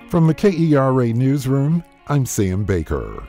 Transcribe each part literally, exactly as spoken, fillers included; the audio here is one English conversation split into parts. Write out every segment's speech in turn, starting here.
From the K E R A Newsroom, I'm Sam Baker.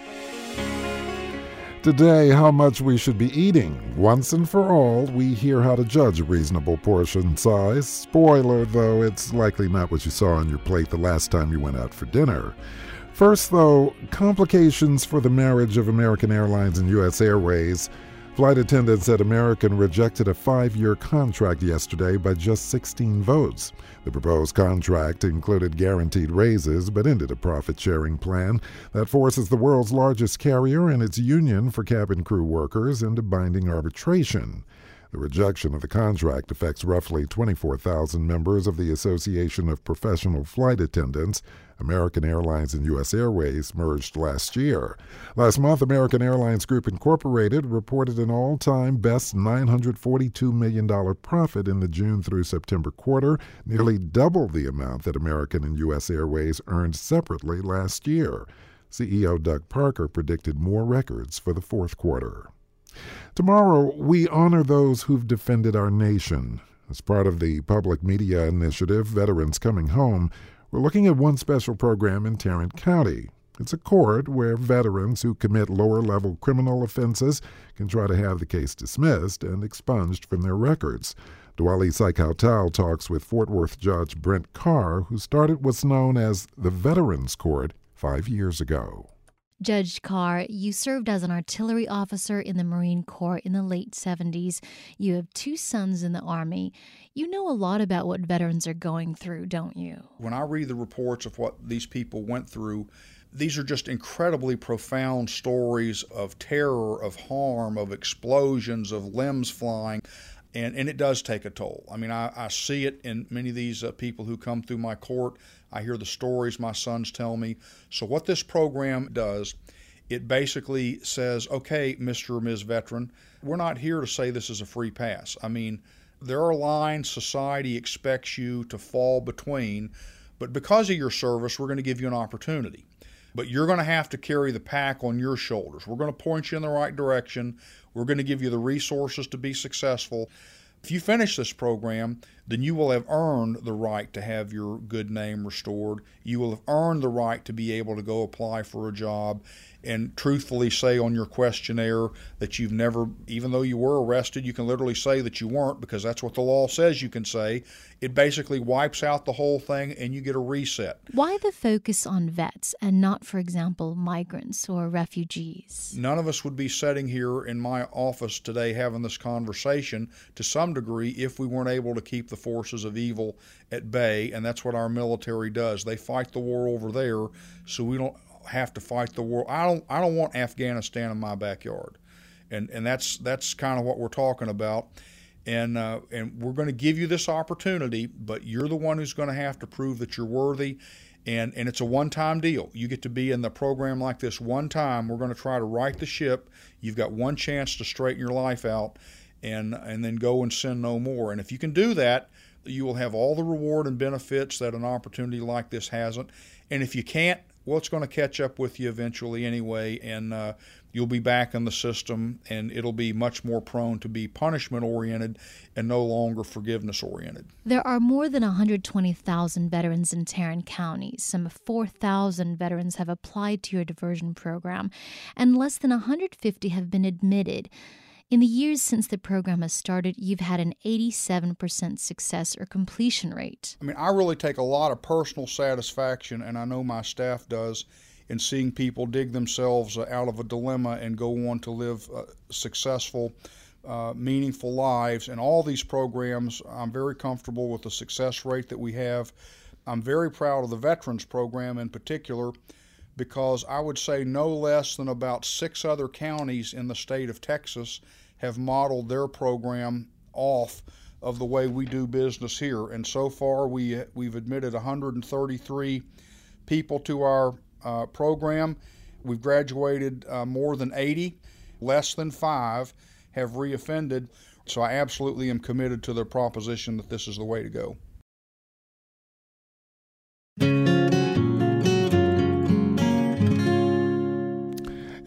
Today, how much we should be eating. Once and for all, we hear how to judge a reasonable portion size. Spoiler, though, it's likely not what you saw on your plate the last time you went out for dinner. First, though, complications for the marriage of American Airlines and U S Airways. Flight attendants at American rejected a five-year contract yesterday by just sixteen votes. The proposed contract included guaranteed raises but ended a profit-sharing plan that forces the world's largest carrier and its union for cabin crew workers into binding arbitration. The rejection of the contract affects roughly twenty-four thousand members of the Association of Professional Flight Attendants. American Airlines and U S Airways merged last year. Last month, American Airlines Group Incorporated reported an all-time best nine hundred forty-two million dollars profit in the June through September quarter, nearly double the amount that American and U S Airways earned separately last year. C E O Doug Parker predicted more records for the fourth quarter. Tomorrow, we honor those who've defended our nation. As part of the public media initiative, Veterans Coming Home, we're looking at one special program in Tarrant County. It's a court where veterans who commit lower-level criminal offenses can try to have the case dismissed and expunged from their records. Dwali Saikautal talks with Fort Worth Judge Brent Carr, who started what's known as the Veterans Court five years ago. Judge Carr, you served as an artillery officer in the Marine Corps in the late seventies. You have two sons in the Army. You know a lot about what veterans are going through, don't you? When I read the reports of what these people went through, these are just incredibly profound stories of terror, of harm, of explosions, of limbs flying. And, and it does take a toll. I mean, I, I see it in many of these uh, people who come through my court. I hear the stories my sons tell me. So what this program does, it basically says, okay, Mister or Miz Veteran, we're not here to say this is a free pass. I mean, there are lines society expects you to fall between, but because of your service, we're going to give you an opportunity. But you're going to have to carry the pack on your shoulders. We're going to point you in the right direction. We're going to give you the resources to be successful. If you finish this program, then you will have earned the right to have your good name restored. You will have earned the right to be able to go apply for a job and truthfully say on your questionnaire that you've never, even though you were arrested, you can literally say that you weren't because that's what the law says you can say. It basically wipes out the whole thing and you get a reset. Why the focus on vets and not, for example, migrants or refugees? None of us would be sitting here in my office today having this conversation to some degree if we weren't able to keep the forces of evil at bay, and that's what our military does. They fight the war over there, so we don't have to fight the war. I don't I don't want Afghanistan in my backyard. And and that's that's kind of what we're talking about. And uh, and we're going to give you this opportunity, but you're the one who's going to have to prove that you're worthy. And and it's a one-time deal. You get to be in the program like this one time. We're going to try to right the ship. You've got one chance to straighten your life out and and then go and sin no more. And if you can do that, you will have all the reward and benefits that an opportunity like this hasn't. And if you can't, well, it's going to catch up with you eventually anyway, and uh, you'll be back in the system, and it'll be much more prone to be punishment-oriented and no longer forgiveness-oriented. There are more than one hundred twenty thousand veterans in Tarrant County. Some four thousand veterans have applied to your diversion program, and less than one hundred fifty have been admitted. In the years since the program has started, you've had an eighty-seven percent success or completion rate. I mean, I really take a lot of personal satisfaction, and I know my staff does, in seeing people dig themselves out of a dilemma and go on to live uh, successful, uh, meaningful lives. And all these programs, I'm very comfortable with the success rate that we have. I'm very proud of the Veterans Program in particular, because I would say no less than about six other counties in the state of Texas have modeled their program off of the way we do business here. And so far, we, we've admitted one hundred thirty-three people to our uh, program. We've graduated uh, more than eighty. Less than five have reoffended. So I absolutely am committed to the proposition that this is the way to go.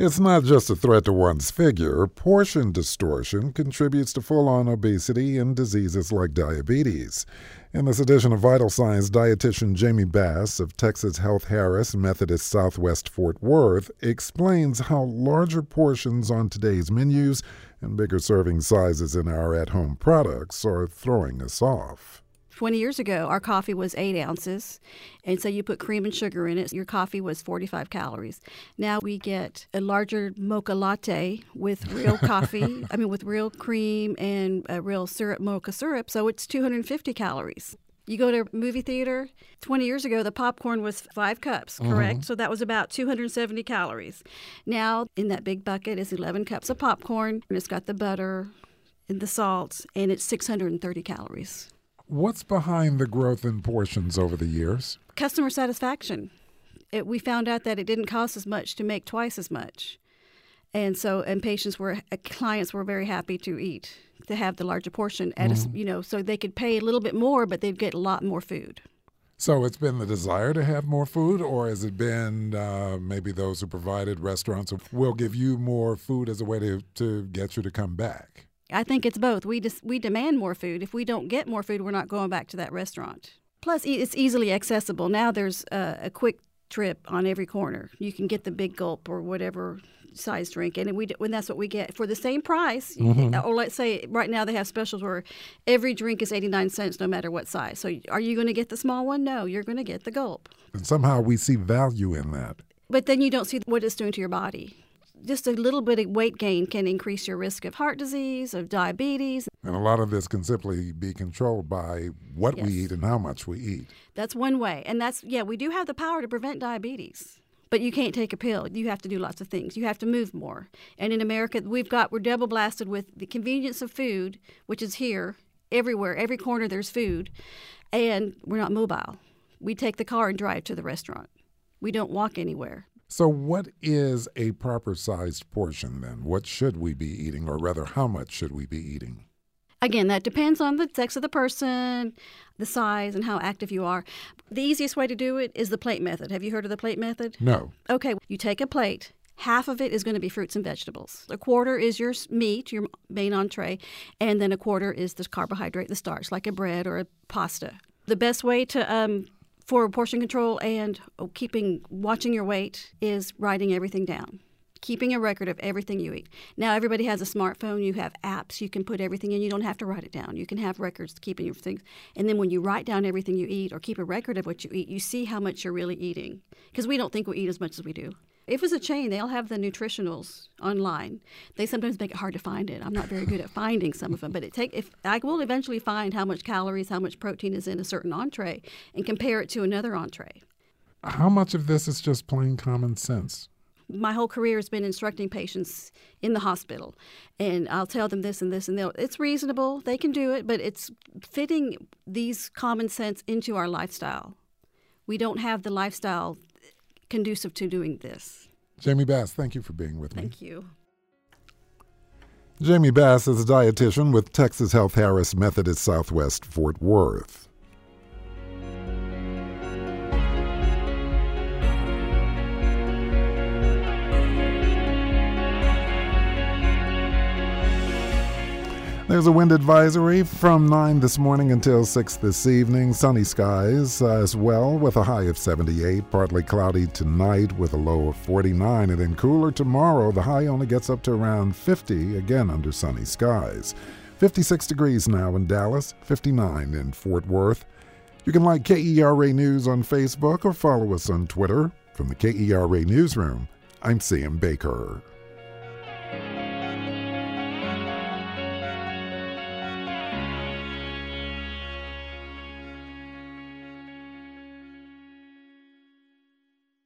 It's not just a threat to one's figure. Portion distortion contributes to full-on obesity and diseases like diabetes. In this edition of Vital Signs, dietitian Jamie Bass of Texas Health Harris Methodist Southwest Fort Worth explains how larger portions on today's menus and bigger serving sizes in our at-home products are throwing us off. twenty years ago, our coffee was eight ounces, and so you put cream and sugar in it. Your coffee was forty-five calories. Now we get a larger mocha latte with real coffee, I mean, with real cream and a real syrup, mocha syrup, so it's two hundred fifty calories. You go to a movie theater, twenty years ago, the popcorn was five cups, correct? Mm-hmm. So that was about two hundred seventy calories. Now, in that big bucket is eleven cups of popcorn, and it's got the butter and the salt, and it's six hundred thirty calories. What's behind the growth in portions over the years? Customer satisfaction. It, we found out that it didn't cost as much to make twice as much. And so, and patients were, uh, clients were very happy to eat, to have the larger portion at mm-hmm. a, you know, so they could pay a little bit more, but they'd get a lot more food. So it's been the desire to have more food, or has it been uh, maybe those who provided restaurants will give you more food as a way to, to get you to come back? I think it's both. We just, we demand more food. If we don't get more food, we're not going back to that restaurant. Plus, it's easily accessible. Now there's a, a quick trip on every corner. You can get the big gulp or whatever size drink, and we when that's what we get for the same price. Mm-hmm. Or let's say right now they have specials where every drink is eighty-nine cents no matter what size. So are you going to get the small one? No, you're going to get the gulp. And somehow we see value in that. But then you don't see what it's doing to your body. Just a little bit of weight gain can increase your risk of heart disease, of diabetes. And a lot of this can simply be controlled by what yes. we eat and how much we eat. That's one way. And that's, yeah, we do have the power to prevent diabetes. But you can't take a pill. You have to do lots of things. You have to move more. And in America, we've got, we're double blasted with the convenience of food, which is here, everywhere, every corner there's food. And we're not mobile. We take the car and drive to the restaurant. We don't walk anywhere. So what is a proper-sized portion then? What should we be eating, or rather, how much should we be eating? Again, that depends on the sex of the person, the size, and how active you are. The easiest way to do it is the plate method. Have you heard of the plate method? No. Okay, you take a plate. Half of it is going to be fruits and vegetables. A quarter is your meat, your main entree, and then a quarter is the carbohydrate, the starch, like a bread or a pasta. The best way to um, for portion control and keeping watching your weight is writing everything down. Keeping a record of everything you eat. Now, everybody has a smartphone. You have apps. You can put everything in. You don't have to write it down. You can have records keeping your things. And then when you write down everything you eat or keep a record of what you eat, you see how much you're really eating. Because we don't think we eat as much as we do. If it's a chain, they'll have the nutritionals online. They sometimes make it hard to find it. I'm not very good at finding some of them, but it take if I will eventually find how much calories, how much protein is in a certain entree and compare it to another entree. How much of this is just plain common sense? My whole career has been instructing patients in the hospital, and I'll tell them this and this, and they'll, it's reasonable. They can do it, but it's fitting these common sense into our lifestyle. We don't have the lifestyle conducive to doing this. Jamie Bass, thank you for being with me. Thank you. Jamie Bass is a dietitian with Texas Health Harris Methodist Southwest Fort Worth. There's a wind advisory from nine this morning until six this evening. Sunny skies uh, as well, with a high of seventy-eight. Partly cloudy tonight with a low of forty-nine. And then cooler tomorrow. The high only gets up to around fifty, again under sunny skies. fifty-six degrees now in Dallas, fifty-nine in Fort Worth. You can like K E R A News on Facebook or follow us on Twitter. From the K E R A Newsroom, I'm Sam Baker.